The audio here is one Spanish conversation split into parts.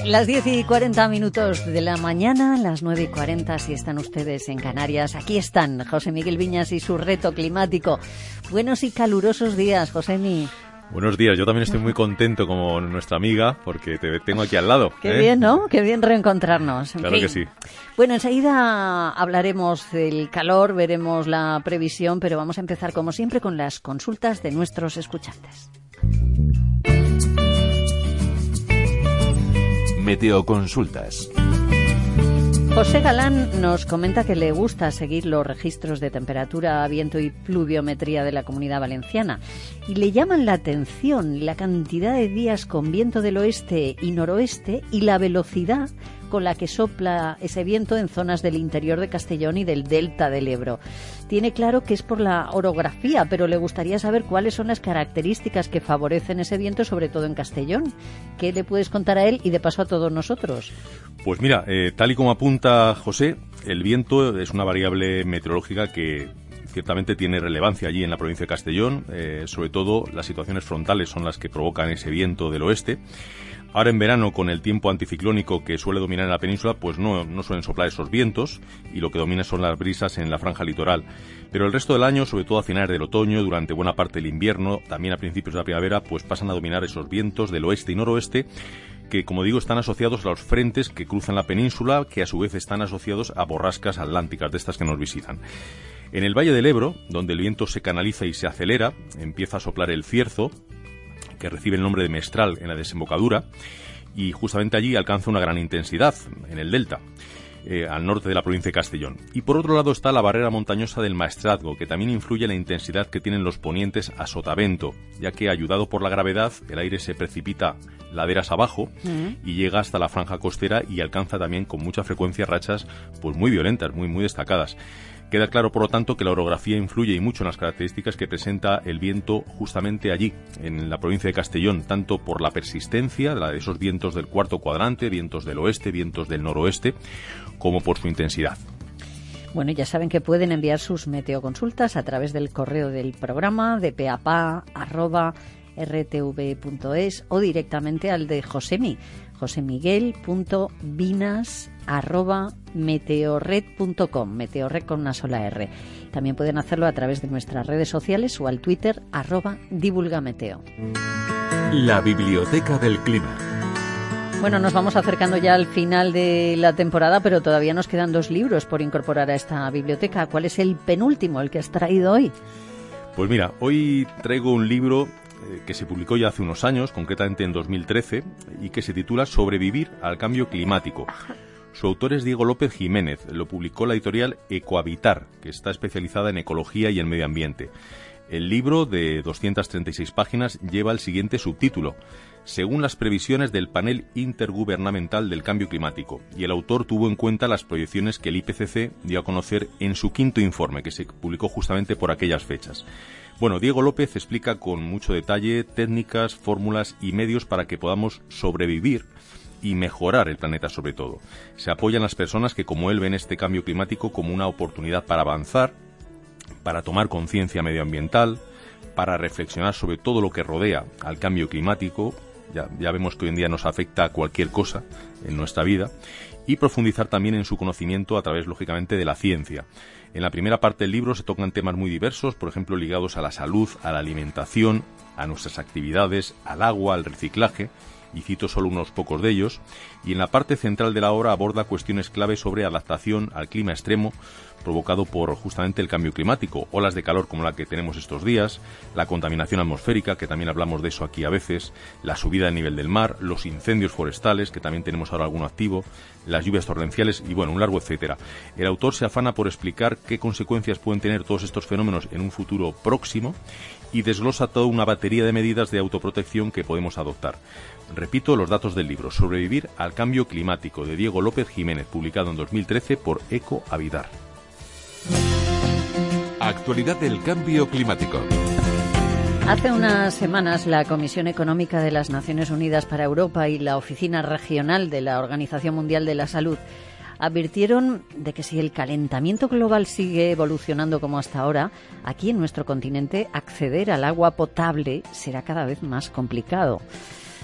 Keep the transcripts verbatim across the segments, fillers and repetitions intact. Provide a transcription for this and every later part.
Las diez y cuarenta minutos de la mañana, las nueve y cuarenta si están ustedes en Canarias. Aquí están José Miguel Viñas y su reto climático. Buenos y calurosos días, Josemi. Buenos días, yo también estoy muy contento como nuestra amiga porque te tengo aquí al lado. Qué ¿eh? bien, ¿no? Qué bien reencontrarnos. En claro fin. que sí. Bueno, enseguida hablaremos del calor, veremos la previsión, pero vamos a empezar como siempre con las consultas de nuestros escuchantes. Meteoconsultas. José Galán nos comenta que le gusta seguir los registros de temperatura, viento y pluviometría de la Comunidad Valenciana y le llaman la atención la cantidad de días con viento del oeste y noroeste y la velocidad con la que sopla ese viento en zonas del interior de Castellón y del delta del Ebro. Tiene claro que es por la orografía, pero le gustaría saber cuáles son las características que favorecen ese viento, sobre todo en Castellón. ¿Qué le puedes contar a él y de paso a todos nosotros? Pues mira, eh, tal y como apunta José, el viento es una variable meteorológica que ciertamente tiene relevancia allí en la provincia de Castellón. Eh, sobre todo las situaciones frontales son las que provocan ese viento del oeste. Ahora en verano, con el tiempo anticiclónico que suele dominar en la península, pues no, no suelen soplar esos vientos y lo que domina son las brisas en la franja litoral. Pero el resto del año, sobre todo a finales del otoño, durante buena parte del invierno, también a principios de la primavera, pues pasan a dominar esos vientos del oeste y noroeste que, como digo, están asociados a los frentes que cruzan la península, que a su vez están asociados a borrascas atlánticas de estas que nos visitan. En el Valle del Ebro, donde el viento se canaliza y se acelera, empieza a soplar el cierzo, que recibe el nombre de mestral en la desembocadura, y justamente allí alcanza una gran intensidad, en el delta, eh, al norte de la provincia de Castellón. Y por otro lado está la barrera montañosa del Maestrazgo, que también influye en la intensidad que tienen los ponientes a sotavento, ya que, ayudado por la gravedad, el aire se precipita laderas abajo uh-huh. y llega hasta la franja costera y alcanza también con mucha frecuencia rachas pues muy violentas, muy, muy destacadas. Queda claro, por lo tanto, que la orografía influye y mucho en las características que presenta el viento justamente allí, en la provincia de Castellón, tanto por la persistencia de esos vientos del cuarto cuadrante, vientos del oeste, vientos del noroeste, como por su intensidad. Bueno, ya saben que pueden enviar sus meteoconsultas a través del correo del programa de peapa arroba r t v punto es o directamente al de Josemi, josemiguel.vinas arroba meteorred punto com, meteorred con una sola R. También pueden hacerlo a través de nuestras redes sociales o al Twitter arroba divulgameteo. La biblioteca del clima. Bueno, nos vamos acercando ya al final de la temporada, pero todavía nos quedan dos libros por incorporar a esta biblioteca. ¿Cuál es el penúltimo, el que has traído hoy? Pues mira, hoy traigo un libro que se publicó ya hace unos años, concretamente en dos mil trece, y que se titula Sobrevivir al cambio climático. Su autor es Diego López Jiménez, lo publicó la editorial Ecohabitar, que está especializada en ecología y en medio ambiente. El libro, de doscientas treinta y seis páginas, lleva el siguiente subtítulo: Según las previsiones del Panel Intergubernamental del Cambio Climático, y el autor tuvo en cuenta las proyecciones que el I P C C dio a conocer en su quinto informe, que se publicó justamente por aquellas fechas. Bueno, Diego López explica con mucho detalle técnicas, fórmulas y medios para que podamos sobrevivir y mejorar el planeta sobre todo. Se apoyan las personas que, como él, ven este cambio climático como una oportunidad para avanzar, para tomar conciencia medioambiental, para reflexionar sobre todo lo que rodea al cambio climático. Ya, ya vemos que hoy en día nos afecta a cualquier cosa en nuestra vida, y profundizar también en su conocimiento a través, lógicamente, de la ciencia. En la primera parte del libro se tocan temas muy diversos, por ejemplo, ligados a la salud, a la alimentación, a nuestras actividades, al agua, al reciclaje, y cito solo unos pocos de ellos. Y en la parte central de la obra aborda cuestiones clave sobre adaptación al clima extremo provocado por justamente el cambio climático, olas de calor como la que tenemos estos días, la contaminación atmosférica, que también hablamos de eso aquí a veces, la subida del nivel del mar, los incendios forestales, que también tenemos ahora alguno activo, las lluvias torrenciales y, bueno, un largo etcétera. El autor se afana por explicar qué consecuencias pueden tener todos estos fenómenos en un futuro próximo y desglosa toda una batería de medidas de autoprotección que podemos adoptar. Repito los datos del libro: Sobrevivir al cambio climático, de Diego López Jiménez, publicado en dos mil trece por Ecohabitar. Actualidad del cambio climático. Hace unas semanas la Comisión Económica de las Naciones Unidas para Europa y la Oficina Regional de la Organización Mundial de la Salud advirtieron de que si el calentamiento global sigue evolucionando como hasta ahora, aquí en nuestro continente acceder al agua potable será cada vez más complicado.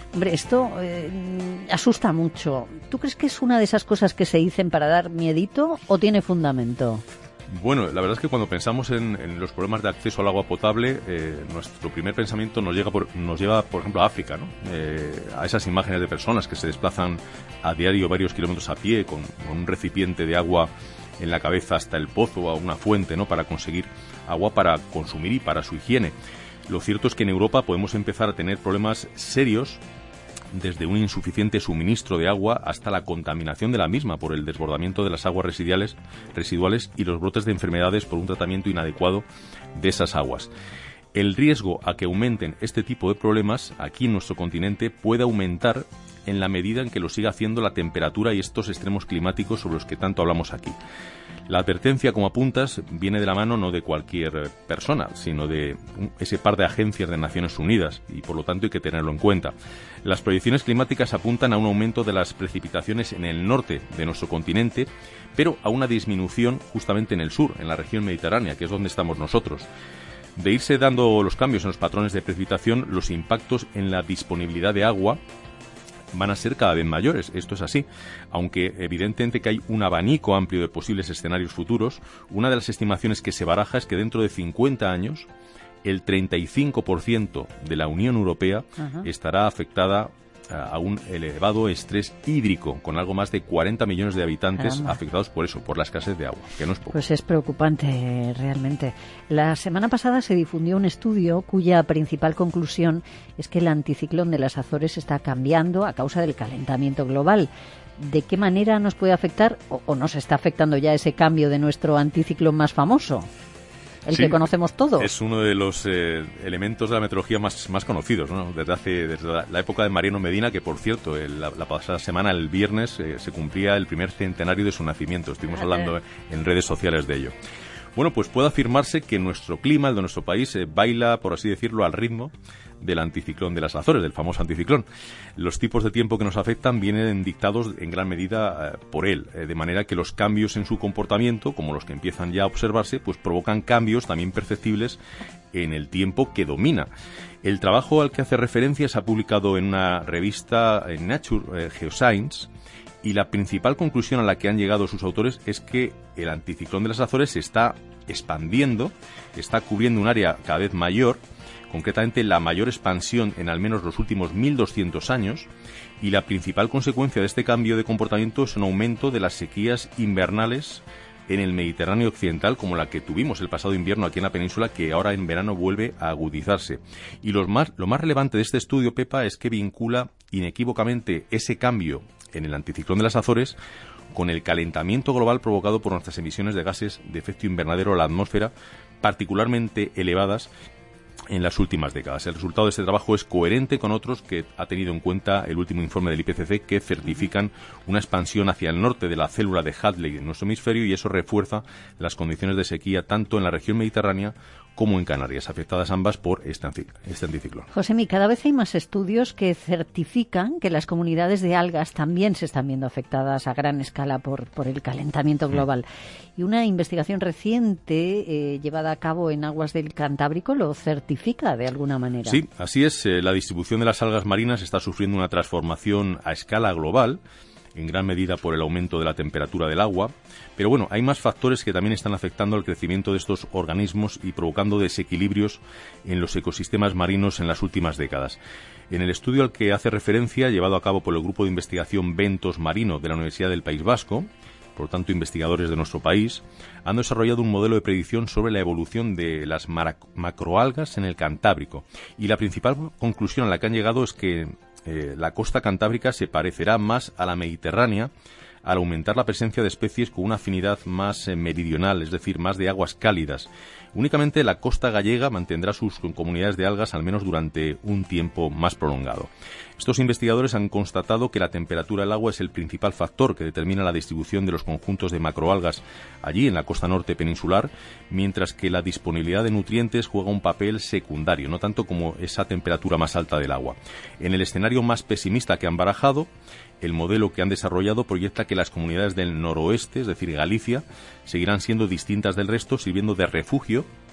Hombre, esto eh, asusta mucho. ¿Tú crees que es una de esas cosas que se dicen para dar miedito o tiene fundamento? Bueno, la verdad es que cuando pensamos en, en los problemas de acceso al agua potable, eh, nuestro primer pensamiento nos, llega por, nos lleva, por ejemplo, a África, ¿no? Eh, a esas imágenes de personas que se desplazan a diario varios kilómetros a pie con, con un recipiente de agua en la cabeza hasta el pozo o a una fuente, ¿no?, para conseguir agua para consumir y para su higiene. Lo cierto es que en Europa podemos empezar a tener problemas serios, desde un insuficiente suministro de agua hasta la contaminación de la misma por el desbordamiento de las aguas residuales, residuales y los brotes de enfermedades por un tratamiento inadecuado de esas aguas. El riesgo a que aumenten este tipo de problemas aquí en nuestro continente puede aumentar en la medida en que lo siga haciendo la temperatura y estos extremos climáticos sobre los que tanto hablamos aquí. La advertencia, como apuntas, viene de la mano no de cualquier persona, sino de ese par de agencias de Naciones Unidas y, por lo tanto, hay que tenerlo en cuenta. Las proyecciones climáticas apuntan a un aumento de las precipitaciones en el norte de nuestro continente, pero a una disminución justamente en el sur, en la región mediterránea, que es donde estamos nosotros. De irse dando los cambios en los patrones de precipitación, los impactos en la disponibilidad de agua van a ser cada vez mayores. Esto es así. Aunque evidentemente que hay un abanico amplio de posibles escenarios futuros, una de las estimaciones que se baraja es que dentro de cincuenta años el treinta y cinco por ciento de la Unión Europea Ajá. estará afectada a un elevado estrés hídrico, con algo más de cuarenta millones de habitantes Caramba. afectados por eso, por la escasez de agua, que no es poco. Pues es preocupante realmente. La semana pasada se difundió un estudio cuya principal conclusión es que el anticiclón de las Azores está cambiando a causa del calentamiento global. ¿De qué manera nos puede afectar o, o nos está afectando ya ese cambio de nuestro anticiclón más famoso? El sí, que conocemos todos. Es uno de los eh, elementos de la meteorología más, más conocidos, ¿no? Desde hace desde la, la época de Mariano Medina, que por cierto, el, la, la pasada semana, el viernes, eh, se cumplía el primer centenario de su nacimiento. Estuvimos hablando en redes sociales de ello. Bueno, pues puede afirmarse que nuestro clima, el de nuestro país, eh, baila, por así decirlo, al ritmo del anticiclón de las Azores, del famoso anticiclón. Los tipos de tiempo que nos afectan vienen dictados en gran medida eh, por él, eh, de manera que los cambios en su comportamiento, como los que empiezan ya a observarse, pues provocan cambios también perceptibles en el tiempo que domina. El trabajo al que hace referencia se ha publicado en una revista, en Nature eh, Geoscience, y la principal conclusión a la que han llegado sus autores es que el anticiclón de las Azores se está expandiendo, está cubriendo un área cada vez mayor, concretamente la mayor expansión en al menos los últimos mil doscientos años, y la principal consecuencia de este cambio de comportamiento es un aumento de las sequías invernales en el Mediterráneo occidental, como la que tuvimos el pasado invierno aquí en la península, que ahora en verano vuelve a agudizarse. Y lo más, lo más relevante de este estudio, Pepa, es que vincula inequívocamente ese cambio en el anticiclón de las Azores con el calentamiento global provocado por nuestras emisiones de gases de efecto invernadero a la atmósfera, particularmente elevadas en las últimas décadas. El resultado de este trabajo es coherente con otros que ha tenido en cuenta el último informe del I P C C, que certifican una expansión hacia el norte de la célula de Hadley en nuestro hemisferio, y eso refuerza las condiciones de sequía tanto en la región mediterránea como en Canarias, afectadas ambas por este, este anticiclón. Josemi, cada vez hay más estudios que certifican que las comunidades de algas también se están viendo afectadas a gran escala por, por el calentamiento global. Mm. Y una investigación reciente eh, llevada a cabo en aguas del Cantábrico lo certifica de alguna manera. Sí, así es. Eh, la distribución de las algas marinas está sufriendo una transformación a escala global, en gran medida por el aumento de la temperatura del agua. Pero bueno, hay más factores que también están afectando al crecimiento de estos organismos y provocando desequilibrios en los ecosistemas marinos en las últimas décadas. En el estudio al que hace referencia, llevado a cabo por el Grupo de Investigación Ventos Marino de la Universidad del País Vasco, por lo tanto investigadores de nuestro país, han desarrollado un modelo de predicción sobre la evolución de las macroalgas en el Cantábrico. Y la principal conclusión a la que han llegado es que eh, la costa cantábrica se parecerá más a la mediterránea al aumentar la presencia de especies con una afinidad más eh, meridional, es decir, más de aguas cálidas. Únicamente la costa gallega mantendrá sus comunidades de algas al menos durante un tiempo más prolongado. Estos investigadores han constatado que la temperatura del agua es el principal factor que determina la distribución de los conjuntos de macroalgas allí en la costa norte peninsular, mientras que la disponibilidad de nutrientes juega un papel secundario, no tanto como esa temperatura más alta del agua. En el escenario más pesimista que han barajado, el modelo que han desarrollado proyecta que las comunidades del noroeste, es decir, Galicia, seguirán siendo distintas del resto, sirviendo de refugio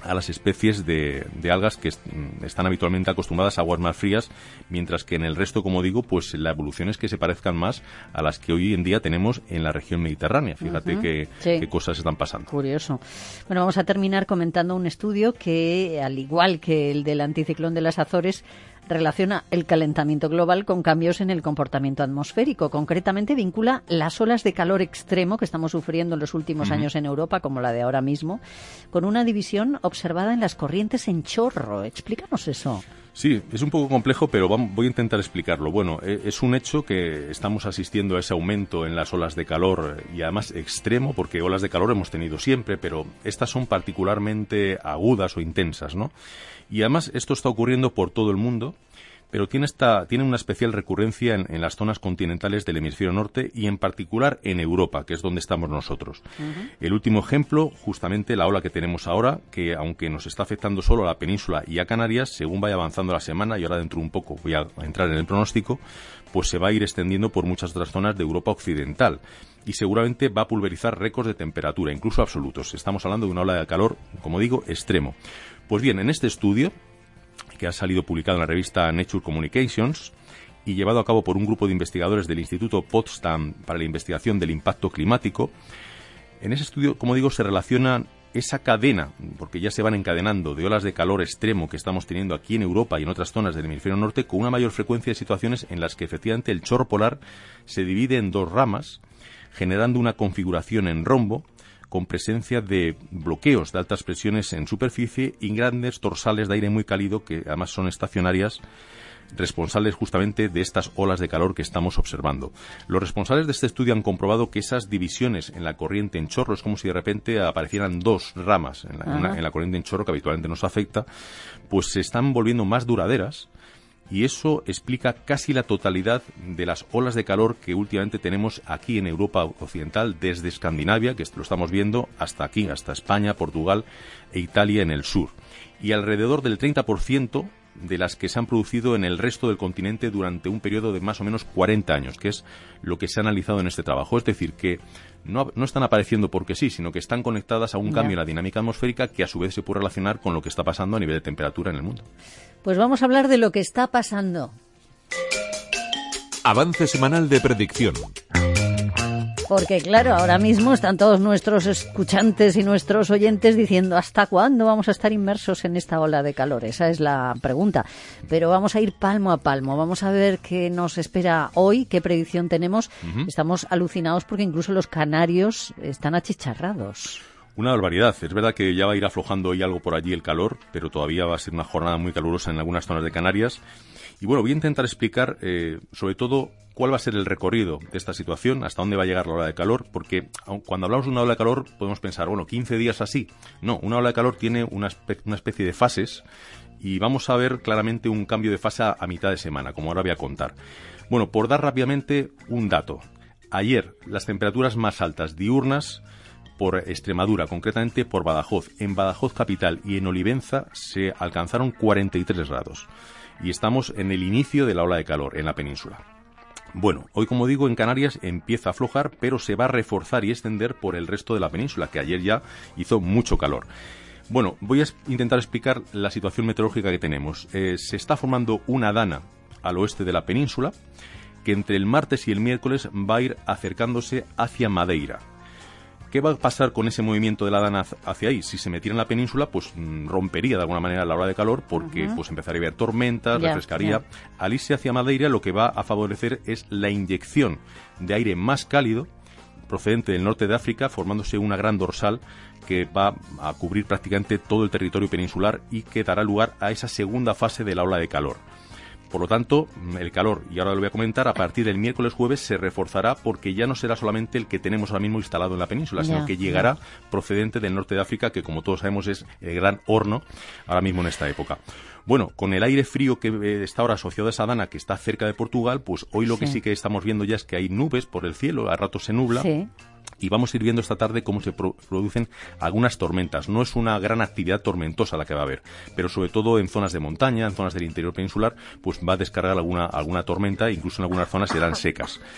a las especies de, de algas que est están habitualmente acostumbradas a aguas más frías, mientras que en el resto, como digo, pues la evolución es que se parezcan más a las que hoy en día tenemos en la región mediterránea. Fíjate uh-huh. qué sí. cosas están pasando. Curioso. Bueno, vamos a terminar comentando un estudio que, al igual que el del anticiclón de las Azores, relaciona el calentamiento global con cambios en el comportamiento atmosférico. Concretamente vincula las olas de calor extremo que estamos sufriendo en los últimos uh-huh. años en Europa, como la de ahora mismo, con una división observada en las corrientes en chorro. Explícanos eso. Sí, es un poco complejo, pero vamos, voy a intentar explicarlo. Bueno, es un hecho que estamos asistiendo a ese aumento en las olas de calor y además extremo, porque olas de calor hemos tenido siempre, pero estas son particularmente agudas o intensas, ¿no? Y además esto está ocurriendo por todo el mundo, pero tiene, esta, tiene una especial recurrencia en, en las zonas continentales del hemisferio norte y en particular en Europa, que es donde estamos nosotros. Uh-huh. El último ejemplo, justamente la ola que tenemos ahora, que aunque nos está afectando solo a la península y a Canarias, según vaya avanzando la semana, y ahora dentro de un poco voy a entrar en el pronóstico, pues se va a ir extendiendo por muchas otras zonas de Europa occidental y seguramente va a pulverizar récords de temperatura, incluso absolutos. Estamos hablando de una ola de calor, como digo, extremo. Pues bien, en este estudio, que ha salido publicado en la revista Nature Communications y llevado a cabo por un grupo de investigadores del Instituto Potsdam para la Investigación del Impacto Climático, en ese estudio, como digo, se relaciona esa cadena, porque ya se van encadenando, de olas de calor extremo que estamos teniendo aquí en Europa y en otras zonas del hemisferio norte, con una mayor frecuencia de situaciones en las que efectivamente el chorro polar se divide en dos ramas, generando una configuración en rombo, con presencia de bloqueos de altas presiones en superficie y grandes torsales de aire muy cálido que además son estacionarias, responsables justamente de estas olas de calor que estamos observando. Los responsables de este estudio han comprobado que esas divisiones en la corriente en chorro es como si de repente aparecieran dos ramas en la, en una, en la corriente en chorro que habitualmente nos afecta, pues se están volviendo más duraderas. Y eso explica casi la totalidad de las olas de calor que últimamente tenemos aquí en Europa occidental, desde Escandinavia, que lo estamos viendo, hasta aquí, hasta España, Portugal e Italia en el sur. Y alrededor del treinta por ciento de las que se han producido en el resto del continente durante un periodo de más o menos cuarenta años, que es lo que se ha analizado en este trabajo. Es decir, que no, no están apareciendo porque sí, sino que están conectadas a un cambio en la dinámica atmosférica que a su vez se puede relacionar con lo que está pasando a nivel de temperatura en el mundo. Pues vamos a hablar de lo que está pasando. Avance semanal de predicción. Porque claro, ahora mismo están todos nuestros escuchantes y nuestros oyentes diciendo ¿hasta cuándo vamos a estar inmersos en esta ola de calor? Esa es la pregunta. Pero vamos a ir palmo a palmo. Vamos a ver qué nos espera hoy, qué predicción tenemos. Uh-huh. Estamos alucinados porque incluso los canarios están achicharrados. Una barbaridad. Es verdad que ya va a ir aflojando hoy algo por allí el calor, pero todavía va a ser una jornada muy calurosa en algunas zonas de Canarias. Y bueno, voy a intentar explicar eh, sobre todo cuál va a ser el recorrido de esta situación, hasta dónde va a llegar la ola de calor, porque cuando hablamos de una ola de calor podemos pensar, bueno, quince días así. No, una ola de calor tiene una, espe- una especie de fases y vamos a ver claramente un cambio de fase a, a mitad de semana, como ahora voy a contar. Bueno, por dar rápidamente un dato. Ayer las temperaturas más altas diurnas por Extremadura, concretamente por Badajoz, en Badajoz capital y en Olivenza se alcanzaron cuarenta y tres grados. Y estamos en el inicio de la ola de calor en la península. Bueno, hoy, como digo, en Canarias empieza a aflojar, pero se va a reforzar y extender por el resto de la península, que ayer ya hizo mucho calor. Bueno, voy a intentar explicar la situación meteorológica que tenemos. Eh, se está formando una dana al oeste de la península, que entre el martes y el miércoles va a ir acercándose hacia Madeira. ¿Qué va a pasar con ese movimiento de la dana hacia ahí? Si se metiera en la península, pues rompería de alguna manera la ola de calor porque uh-huh. pues empezaría a haber tormentas, yeah, refrescaría. Yeah. Al irse hacia Madeira, lo que va a favorecer es la inyección de aire más cálido procedente del norte de África, formándose una gran dorsal que va a cubrir prácticamente todo el territorio peninsular y que dará lugar a esa segunda fase de la ola de calor. Por lo tanto, el calor, y ahora lo voy a comentar, a partir del miércoles jueves se reforzará porque ya no será solamente el que tenemos ahora mismo instalado en la península, yeah, sino que llegará yeah. procedente del norte de África, que como todos sabemos es el gran horno ahora mismo en esta época. Bueno, con el aire frío que eh, está ahora asociado a esa dana que está cerca de Portugal, pues hoy lo sí. que sí que estamos viendo ya es que hay nubes por el cielo, a ratos se nubla. Sí. Y vamos a ir viendo esta tarde cómo se pro- producen algunas tormentas. No es una gran actividad tormentosa la que va a haber, pero sobre todo en zonas de montaña, en zonas del interior peninsular, pues va a descargar alguna, alguna tormenta, incluso en algunas zonas serán secas.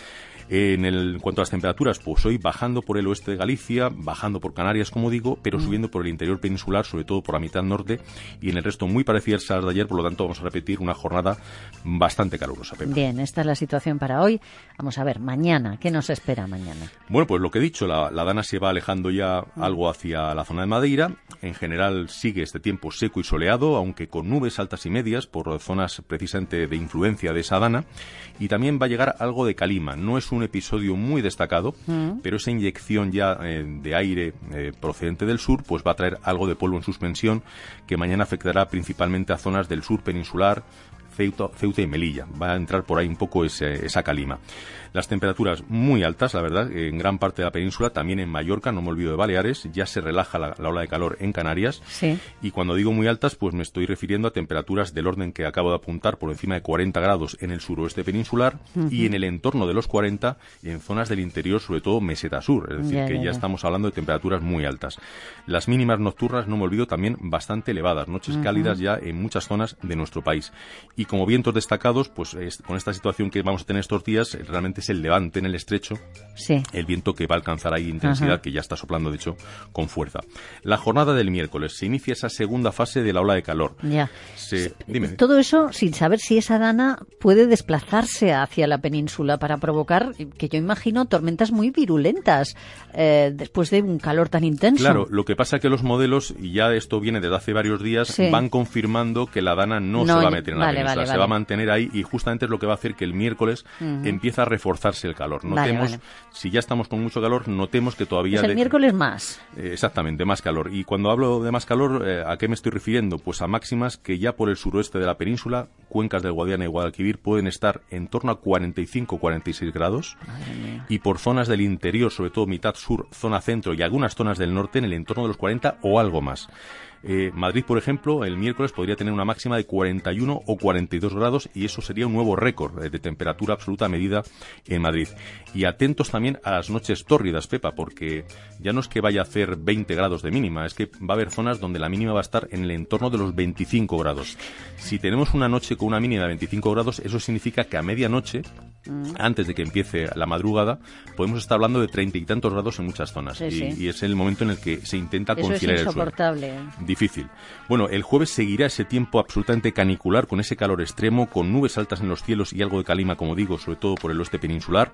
En, el, en cuanto a las temperaturas, pues hoy bajando por el oeste de Galicia, bajando por Canarias, como digo, pero mm. subiendo por el interior peninsular, sobre todo por la mitad norte, y en el resto muy parecidas a las de ayer, por lo tanto vamos a repetir una jornada bastante calurosa, Pepa. Bien, esta es la situación para hoy. Vamos a ver, mañana, ¿qué nos espera mañana? Bueno, pues lo que he dicho, la, la Dana se va alejando ya mm. algo hacia la zona de Madeira. En general sigue este tiempo seco y soleado, aunque con nubes altas y medias por zonas precisamente de influencia de esa Dana, y también va a llegar algo de calima. No es un episodio muy destacado, mm. pero esa inyección ya eh, de aire eh, procedente del sur pues va a traer algo de polvo en suspensión que mañana afectará principalmente a zonas del sur peninsular, Ceuta, Ceuta y Melilla. Va a entrar por ahí un poco ese, esa calima. Las temperaturas muy altas, la verdad, en gran parte de la península, también en Mallorca, no me olvido de Baleares, ya se relaja la, la ola de calor en Canarias. Sí. Y cuando digo muy altas, pues me estoy refiriendo a temperaturas del orden que acabo de apuntar, por encima de cuarenta grados en el suroeste peninsular uh-huh. y en el entorno de los cuarenta en zonas del interior, sobre todo meseta sur. Es decir, ya, que ya, ya estamos hablando de temperaturas muy altas. Las mínimas nocturnas, no me olvido, también bastante elevadas, noches uh-huh. cálidas ya en muchas zonas de nuestro país. Y como vientos destacados, pues es, con esta situación que vamos a tener estos días, realmente es el levante en el estrecho, sí. el viento que va a alcanzar ahí intensidad, Ajá. que ya está soplando, de hecho, con fuerza. La jornada del miércoles se inicia esa segunda fase de la ola de calor. Ya. Se, dime. Todo eso sin saber si esa Dana puede desplazarse hacia la península para provocar, que yo imagino, tormentas muy virulentas eh, después de un calor tan intenso. Claro, lo que pasa es que los modelos, y ya esto viene desde hace varios días, sí. van confirmando que la Dana no, no se va a meter en vale, la península, vale, se vale. va a mantener ahí, y justamente es lo que va a hacer que el miércoles uh-huh. empiece a reforzarse el calor. Notemos, vale, vale. si ya estamos con mucho calor, notemos que todavía... Es el de... miércoles más. Eh, exactamente, más calor. Y cuando hablo de más calor, eh, ¿a qué me estoy refiriendo? Pues a máximas que ya por el suroeste de la península, cuencas del Guadiana y Guadalquivir, pueden estar en torno a cuarenta y cinco a cuarenta y seis grados. Y por zonas del interior, sobre todo mitad sur, zona centro y algunas zonas del norte, en el entorno de los cuarenta o algo más. Eh, Madrid, por ejemplo, el miércoles podría tener una máxima de cuarenta y uno o cuarenta y dos grados, y eso sería un nuevo récord eh, de temperatura absoluta medida en Madrid. Y atentos también a las noches tórridas, Pepa, porque ya no es que vaya a hacer veinte grados de mínima, es que va a haber zonas donde la mínima va a estar en el entorno de los veinticinco grados. Si tenemos una noche con una mínima de veinticinco grados, eso significa que a medianoche, mm. antes de que empiece la madrugada, podemos estar hablando de treinta y tantos grados en muchas zonas. Sí, y, sí. y es el momento en el que se intenta eso conciliar es el suelo. insoportable. Difícil. Bueno, el jueves seguirá ese tiempo absolutamente canicular, con ese calor extremo, con nubes altas en los cielos y algo de calima, como digo, sobre todo por el oeste peninsular,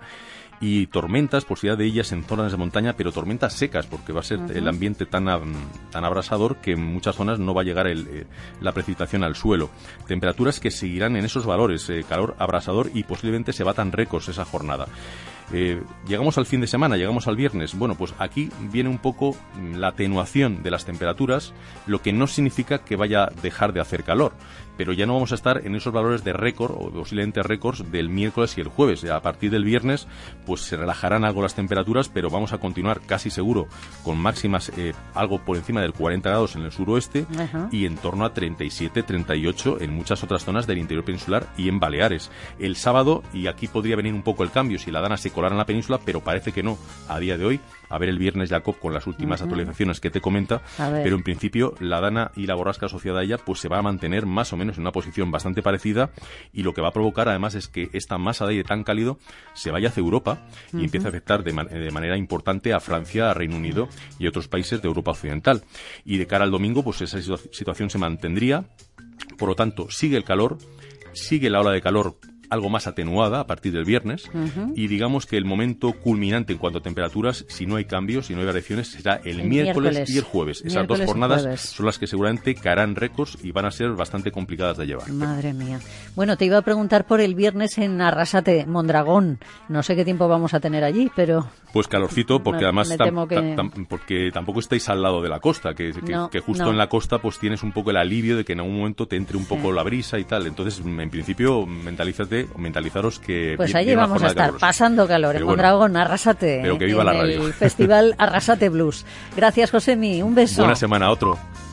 y tormentas, posibilidad de ellas en zonas de montaña, pero tormentas secas, porque va a ser uh-huh. el ambiente tan, tan abrasador que en muchas zonas no va a llegar el, eh, la precipitación al suelo. Temperaturas que seguirán en esos valores, eh, calor abrasador, y posiblemente se batan récords esa jornada. Eh, llegamos al fin de semana, llegamos al viernes. Bueno, pues aquí viene un poco la atenuación de las temperaturas, lo que no significa que vaya a dejar de hacer calor, pero ya no vamos a estar en esos valores de récord o posiblemente récords del miércoles y el jueves. A partir del viernes pues se relajarán algo las temperaturas, pero vamos a continuar casi seguro con máximas eh, algo por encima del cuarenta grados en el suroeste uh-huh. y en torno a treinta y siete, treinta y ocho en muchas otras zonas del interior peninsular y en Baleares. El sábado, y aquí podría venir un poco el cambio si la Dana se colara en la península, pero parece que no a día de hoy. A ver el viernes, Jacob, con las últimas uh-huh. actualizaciones que te comenta, pero en principio la Dana y la borrasca asociada a ella pues se va a mantener más o menos en una posición bastante parecida, y lo que va a provocar además es que esta masa de aire tan cálido se vaya hacia Europa y uh-huh. empiece a afectar de, man- de manera importante a Francia, a Reino Unido y otros países de Europa Occidental. Y de cara al domingo pues esa situa- situación se mantendría. Por lo tanto, sigue el calor, sigue la ola de calor algo más atenuada a partir del viernes, uh-huh. y digamos que el momento culminante en cuanto a temperaturas, si no hay cambios, si no hay variaciones, será el, el miércoles, miércoles y el jueves. Esas miércoles dos jornadas son las que seguramente caerán récords y van a ser bastante complicadas de llevar. Madre mía. Bueno, te iba a preguntar por el viernes en Arrasate, Mondragón. No sé qué tiempo vamos a tener allí, pero... Pues calorcito, porque me, además me tam, que... tam, tam, porque tampoco estáis al lado de la costa, que, que, no, que justo no. en la costa pues tienes un poco el alivio de que en algún momento te entre un poco sí. la brisa y tal. Entonces, en principio, mentalízate, mentalizaros que... Pues allí vamos a estar, pasando calor, pero en bueno, Mondragón, Arrasate, pero que viva en la radio. El Festival Arrasate Blues. Gracias, Josemi, un beso. Buena semana, otro.